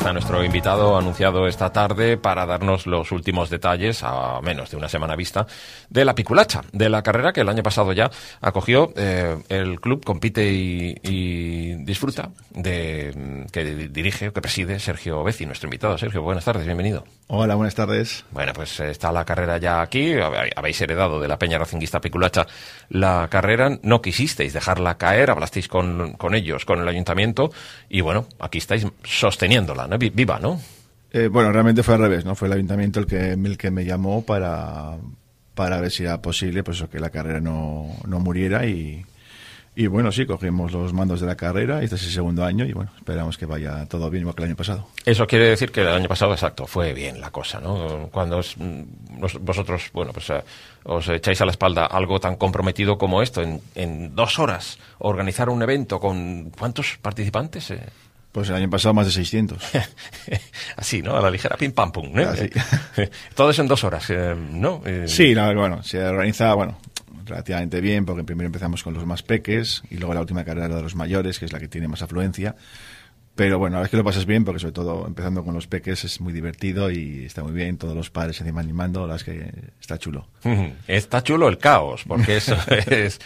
está nuestro invitado anunciado esta tarde para darnos los últimos detalles, a menos de una semana vista, de la Piculacha, de la carrera que el año pasado ya acogió el club Compite y Disfruta, que dirige, que preside Sergio Beci, nuestro invitado. Sergio, buenas tardes, bienvenido. Hola, buenas tardes. Bueno, pues está la carrera ya aquí, habéis heredado de la Peña Racinguista Piculacha la carrera, no quisisteis dejarla caer, hablasteis con ellos, con el ayuntamiento, y bueno, aquí estáis sosteniéndola, ¿no? Viva, ¿no? Bueno, realmente fue al revés, ¿no? Fue el ayuntamiento el que me llamó para ver si era posible, pues eso, que la carrera no muriera y bueno, sí, cogimos los mandos de la carrera y este es el segundo año y bueno, esperamos que vaya todo bien igual que el año pasado. Eso quiere decir que el año pasado, exacto, fue bien la cosa, ¿no? Cuando vosotros, bueno, pues os echáis a la espalda algo tan comprometido como esto, en 2 horas, organizar un evento con ¿cuántos participantes? Pues el año pasado más de 600. Así, ¿no? A la ligera, pim pam pum, ¿no? Así. Todo eso en 2 horas, ¿no? Sí, bueno, se organiza, bueno, relativamente bien, porque primero empezamos con los más peques y luego la última carrera de los mayores, que es la que tiene más afluencia. Pero bueno, a ver que lo pasas bien, porque sobre todo empezando con los peques es muy divertido y está muy bien, todos los padres encima animando, la verdad es que está chulo. Está chulo el caos, porque eso es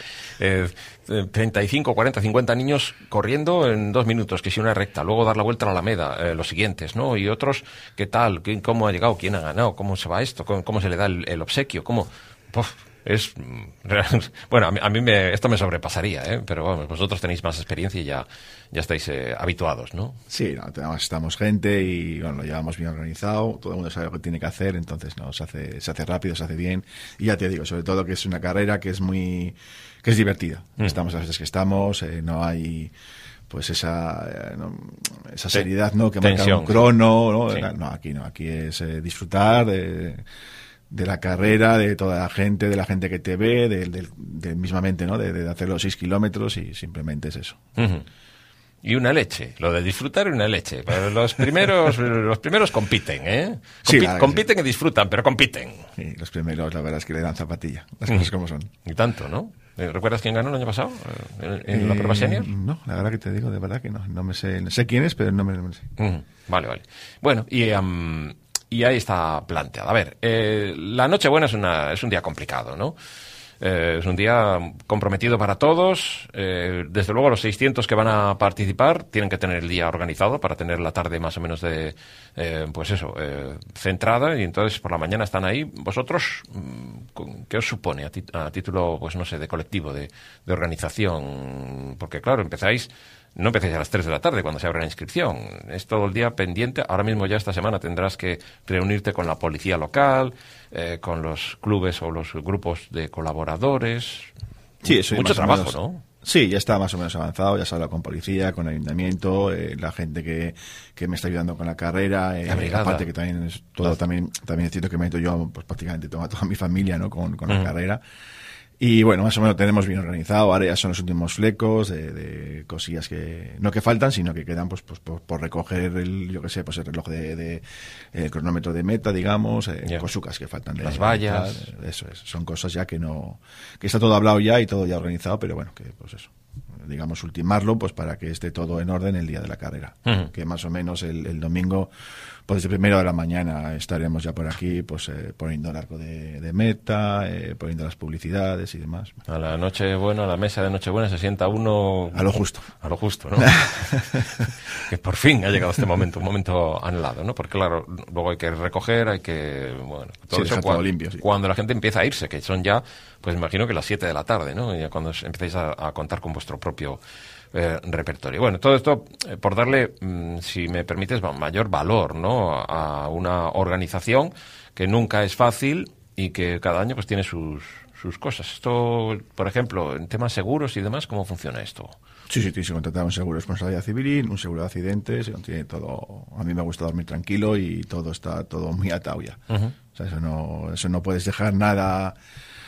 35, 40, 50 niños corriendo en 2 minutos, que si una recta, luego dar la vuelta a la Alameda, los siguientes, ¿no? Y otros, ¿qué tal? ¿Cómo ha llegado? ¿Quién ha ganado? ¿Cómo se va esto? ¿Cómo se le da el obsequio? ¿Cómo? Es bueno, a mí esto me sobrepasaría, pero vamos, vosotros tenéis más experiencia y ya estáis habituados, ¿no? Sí, estamos gente y bueno, lo llevamos bien organizado, todo el mundo sabe lo que tiene que hacer, entonces no se hace rápido, se hace bien y ya te digo, sobre todo que es una carrera que es divertida. Estamos a las veces que estamos, no hay pues esa seriedad, ¿no? Que marca un crono, ¿no? Sí. No, aquí es disfrutar de la carrera, de toda la gente que te ve, de mismamente, ¿no? De hacer los 6 kilómetros y simplemente es eso. Uh-huh. Y una leche, lo de disfrutar y una leche. Pero los primeros compiten, ¿eh? Compiten y disfrutan, pero compiten. Sí, los primeros, la verdad es que le dan zapatilla, las cosas como son. Y tanto, ¿no? ¿Recuerdas quién ganó el año pasado en la prueba senior? No, la verdad que te digo, de verdad que no me sé. Sé quién es, pero no me sé. Uh-huh. Vale. Bueno, y ahí está planteado. A ver, la Nochebuena es un día complicado, ¿no? Es un día comprometido para todos. Desde luego los 600 que van a participar tienen que tener el día organizado para tener la tarde más o menos centrada, y entonces por la mañana están ahí. ¿Vosotros qué os supone a título, pues no sé, de colectivo, de organización? Porque claro, no empecéis a las 3 de la tarde cuando se abre la inscripción. Es todo el día pendiente. Ahora mismo ya esta semana tendrás que reunirte con la policía local, con los clubes o los grupos de colaboradores. Sí, eso mucho trabajo, ¿no? Sí, ya está más o menos avanzado. Ya se habla con policía, con ayuntamiento, la gente que me está ayudando con la carrera. Aparte que también es todo, también es cierto que me meto yo, pues prácticamente toda mi familia, ¿no? Con la carrera. Y bueno, más o menos tenemos bien organizado. Ahora ya son los últimos flecos de cosillas que no que faltan, sino que quedan pues por recoger el reloj el cronómetro de meta, digamos, cosucas que faltan. Las vallas. Eso es. Son cosas ya que está todo hablado ya y todo ya organizado, pero bueno, que pues eso, digamos, ultimarlo pues para que esté todo en orden el día de la carrera. Uh-huh. Que más o menos el domingo, pues desde 1:00 de la mañana estaremos ya por aquí, pues poniendo el arco de meta, poniendo las publicidades y demás. A la Nochebuena, a la mesa de Nochebuena se sienta uno... A lo justo. A lo justo, ¿no? Que por fin ha llegado este momento, un momento anhelado, ¿no? Porque claro, luego hay que recoger, bueno, todo eso todo limpio, sí. Cuando la gente empieza a irse, que son ya, pues imagino que las 7 de la tarde, ¿no? Ya cuando empecéis a contar con vuestro propio repertorio. Bueno, todo esto por darle, si me permites, mayor valor, ¿no? A una organización que nunca es fácil y que cada año pues tiene sus cosas. Esto, por ejemplo, en temas seguros y demás, ¿cómo funciona esto? Sí, se contrata un seguro de responsabilidad civil, un seguro de accidentes, tiene todo. A mí me gusta dormir tranquilo y todo está muy atado ya. Uh-huh. O sea, eso no puedes dejar nada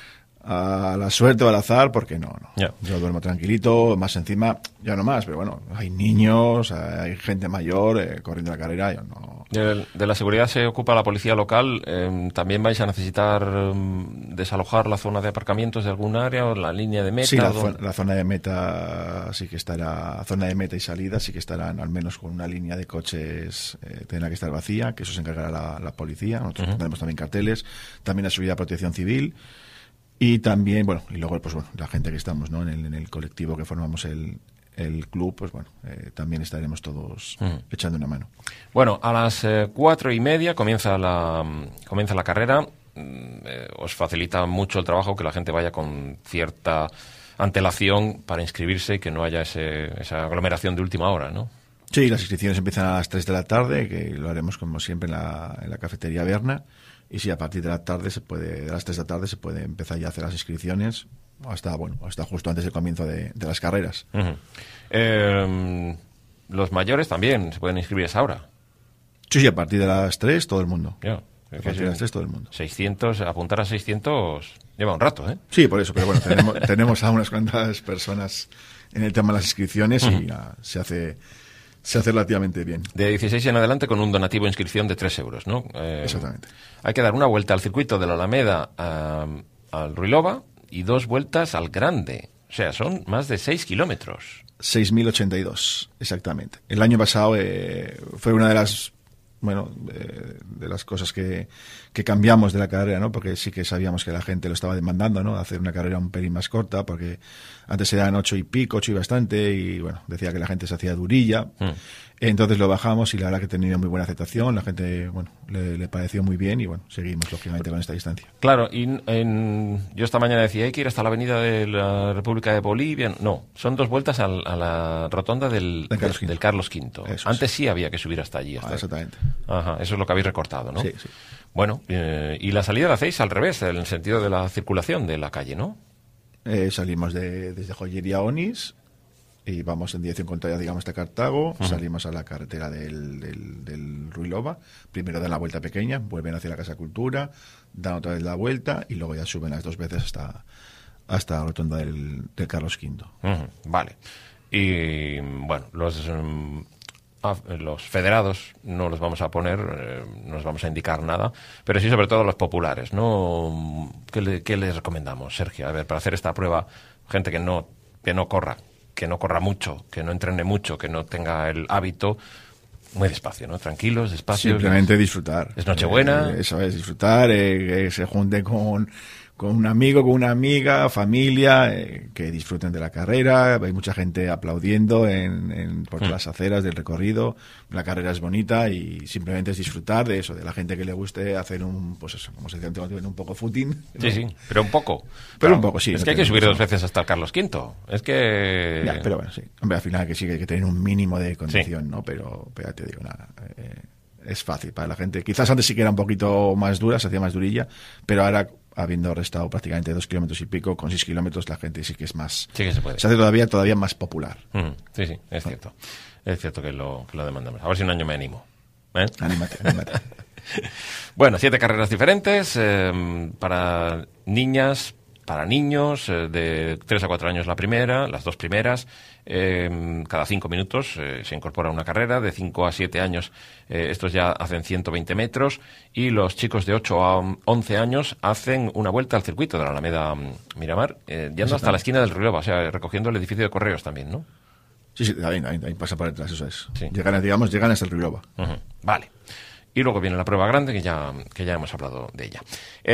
a la suerte o al azar, porque no. Yeah. Yo duermo tranquilito, más encima, ya no más, pero bueno, hay niños, hay gente mayor corriendo la carrera, yo no. De la seguridad se ocupa la policía local. ¿También vais a necesitar desalojar la zona de aparcamientos de algún área o la línea de meta? Sí, la zona de meta sí que estará, zona de meta y salida sí que estarán al menos con una línea de coches, tendrá que estar vacía, que eso se encargará la policía. Nosotros tenemos también carteles, también la seguridad de protección civil. Y también, bueno, y luego, pues bueno, la gente que estamos, ¿no? En el colectivo que formamos el club, pues bueno, también estaremos todos echando una mano. Bueno, a las 4:30 comienza la carrera. Os facilita mucho el trabajo que la gente vaya con cierta antelación para inscribirse y que no haya esa aglomeración de última hora, ¿no? Sí, las inscripciones empiezan a las 3 de la tarde, que lo haremos como siempre en la cafetería Berna. Y sí, a partir de las 3 de la tarde se puede empezar ya a hacer las inscripciones hasta justo antes del comienzo de las carreras. Los mayores también se pueden inscribir a esa hora. Sí, a partir de las 3 todo el mundo. Yeah. A partir de las 3 todo el mundo. 600, apuntar a 600 lleva un rato, ¿eh? Sí, por eso, pero bueno, tenemos a unas cuantas personas en el tema de las inscripciones y se hace relativamente bien. De 16 en adelante con un donativo de inscripción de 3 euros, ¿no? Exactamente. Hay que dar una vuelta al circuito de la Alameda al Ruilova y 2 vueltas al Grande. O sea, son más de 6 kilómetros. 6.082, exactamente. El año pasado fue una de las de las cosas que cambiamos de la carrera, ¿no? Porque sí que sabíamos que la gente lo estaba demandando, ¿no? Hacer una carrera un pelín más corta, porque antes eran 8 y pico, 8 y bastante, y bueno, decía que la gente se hacía durilla. Entonces lo bajamos y la verdad que ha tenido muy buena aceptación, la gente, bueno, le pareció muy bien y bueno, seguimos lógicamente con esta distancia. Claro, y yo esta mañana decía, hay que ir hasta la avenida de la República de Bolivia. No, son 2 vueltas a la rotonda del Carlos V. Antes sí había que subir hasta allí. Exactamente. Ajá, eso es lo que habéis recortado, ¿no? Sí. Bueno, y la salida la hacéis al revés, en el sentido de la circulación de la calle, ¿no? Salimos desde Joyería Onís y vamos en dirección contraria, digamos, hasta Cartago. Salimos a la carretera del Ruilova. Primero dan la vuelta pequeña, vuelven hacia la Casa Cultura, dan otra vez la vuelta y luego ya suben las 2 veces hasta la rotonda del Carlos V. Vale. Y bueno, los federados no los vamos a poner, no les vamos a indicar nada, pero sí sobre todo los populares, ¿no? ¿Qué les recomendamos, Sergio? A ver, para hacer esta prueba, gente que no corra mucho, que no entrene mucho, que no tenga el hábito, muy despacio, ¿no? Tranquilos, despacio. Simplemente disfrutar. Es Nochebuena. Eso es, disfrutar, que se junten con un amigo, con una amiga, familia, que disfruten de la carrera. Hay mucha gente aplaudiendo por las aceras del recorrido. La carrera es bonita y simplemente es disfrutar de eso, de la gente que le guste hacer pues eso, como se dice antiguamente, un poco footing. Sí, pero un poco. Pero claro, un poco, sí. Es que hay que subir 2 veces hasta el Carlos V. Es que... Ya, pero bueno, sí. Hombre, al final que sí que hay que tener un mínimo de condición, ¿no? Pero ya te digo, nada, es fácil para la gente. Quizás antes sí que era un poquito más dura, se hacía más durilla, pero ahora, habiendo restado prácticamente 2 kilómetros y pico, con 6 kilómetros la gente sí que es más... Sí que se puede. Se hace todavía más popular. Sí, es cierto. Es cierto que lo demandamos. A ver si un año me animo. Anímate. Bueno, 7 carreras diferentes para niñas, para niños, de 3 a 4 años la primera, las 2 primeras. Cada 5 minutos se incorpora una carrera. De 5 a 7 años estos ya hacen 120 metros y los chicos de 8 a 11 años hacen una vuelta al circuito de la Alameda Miramar, yendo hasta la esquina del Ruilova, o sea, recogiendo el edificio de correos también, ¿no? Sí, también pasa por detrás, eso es. Sí. Llegan hasta el Ruilova. Vale. Y luego viene la prueba grande, que ya hemos hablado de ella.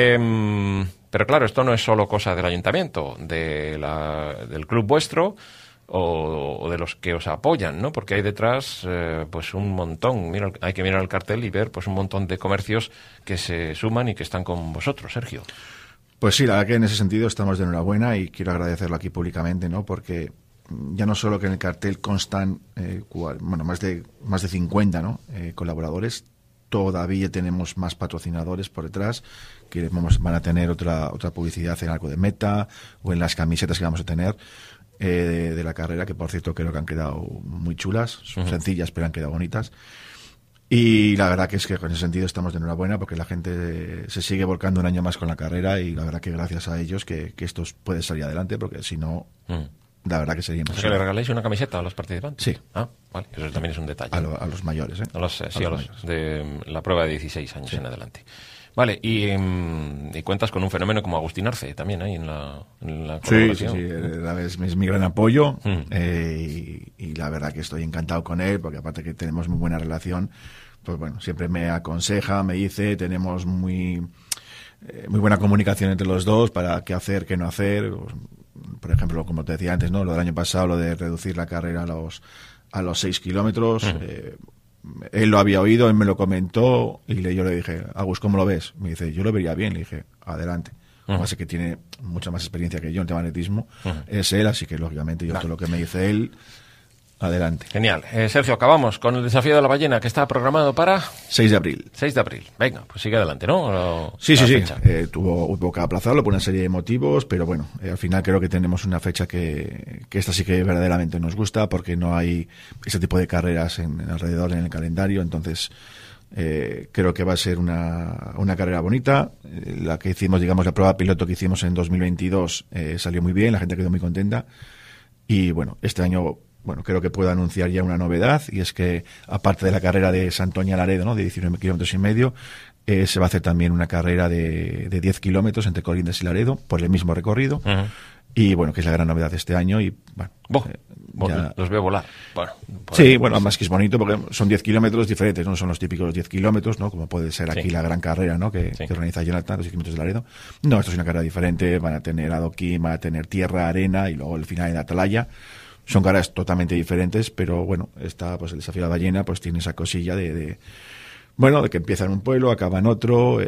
Pero claro, esto no es solo cosa del ayuntamiento, del club vuestro o de los que os apoyan, ¿no? Porque hay detrás pues un montón. Hay que mirar el cartel y ver pues un montón de comercios que se suman y que están con vosotros, Sergio. Pues sí, la verdad que en ese sentido estamos de enhorabuena y quiero agradecerlo aquí públicamente, ¿no? Porque ya no solo que en el cartel constan más de 50, ¿no? Colaboradores, todavía tenemos más patrocinadores por detrás que van a tener otra publicidad en algo de Meta o en las camisetas que vamos a tener de la carrera, que por cierto creo que han quedado muy chulas, son sencillas pero han quedado bonitas. Y la verdad que es que en ese sentido estamos de enhorabuena porque la gente se sigue volcando un año más con la carrera y la verdad que gracias a ellos que esto puede salir adelante porque si no, la verdad que sería ¿Es que imposible. le regaláis una camiseta a los participantes? Sí. Ah, vale, eso también es un detalle. A los mayores, ¿eh? A los mayores. de la prueba de 16 años en adelante. Vale, y cuentas con un fenómeno como Agustín Arce también ahí en la Sí, colaboración. es mi gran apoyo y la verdad que estoy encantado con él porque aparte que tenemos muy buena relación, pues bueno, siempre me aconseja, me dice, tenemos muy buena comunicación entre los dos para qué hacer, qué no hacer. Por ejemplo, como te decía antes, ¿no? Lo del año pasado, lo de reducir la carrera a los 6 kilómetros. Él lo había oído, él me lo comentó y yo le dije, Agus, ¿cómo lo ves? Me dice, yo lo vería bien. Le dije, adelante. Además que tiene mucha más experiencia que yo en tema de atletismo. Es él, así que lógicamente yo todo lo que me dice él, adelante. Genial. Sergio, acabamos con el desafío de la ballena que está programado para... 6 de abril. 6 de abril. Venga, pues sigue adelante, ¿no? Sí. Tuvo que aplazarlo por una serie de motivos, pero bueno, al final creo que tenemos una fecha que esta sí que verdaderamente nos gusta porque no hay ese tipo de carreras alrededor en el calendario, entonces creo que va a ser una carrera bonita. La que hicimos, digamos, la prueba piloto que hicimos en 2022 salió muy bien, la gente quedó muy contenta y bueno, este año... Bueno, creo que puedo anunciar ya una novedad y es que aparte de la carrera de Santoña Laredo, ¿no? De 19 kilómetros y medio, se va a hacer también una carrera de 10 kilómetros entre Colindres y Laredo por el mismo recorrido y bueno, que es la gran novedad de este año y bueno, ya... los veo volar. Bueno, sí, bueno, además que es bonito porque son 10 kilómetros diferentes, no son los típicos 10 kilómetros, ¿no? Como puede ser aquí la gran carrera, ¿no? Que organiza Jonathan, los 10 kilómetros de Laredo. No, esto es una carrera diferente, van a tener adoquín, van a tener tierra, arena y luego el final en Atalaya. Son carreras totalmente diferentes, pero bueno, pues el desafío de la ballena pues tiene esa cosilla de que empieza en un pueblo, acaba en otro,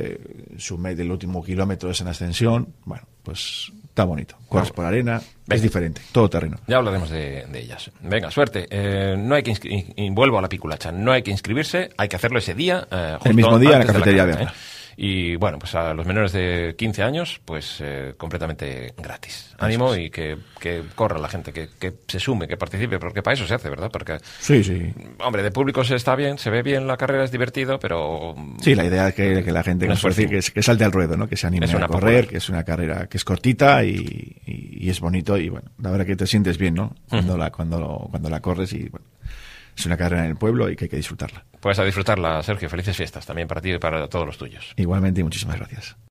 el último kilómetro es en ascensión, bueno, pues está bonito. Corres por arena, es diferente, todo terreno. Ya hablaremos de ellas. Venga, suerte. No hay que vuelvo a la piculacha, no hay que inscribirse, hay que hacerlo ese día. Justo el mismo día en la cafetería Berna. Y bueno, pues a los menores de 15 años, pues completamente gratis. Ánimo y que corra la gente, que se sume, que participe, porque para eso se hace, ¿verdad? Porque, sí. Hombre, de público se está bien, se ve bien la carrera, es divertido, pero... Sí, la idea es que la gente que salte al ruedo, ¿no? Que se anime a correr, que es una carrera que es cortita y es bonito y bueno, la verdad que te sientes bien, ¿no? Cuando la corres y bueno... Es una carrera en el pueblo y que hay que disfrutarla. Pues a disfrutarla, Sergio. Felices fiestas también para ti y para todos los tuyos. Igualmente y muchísimas gracias.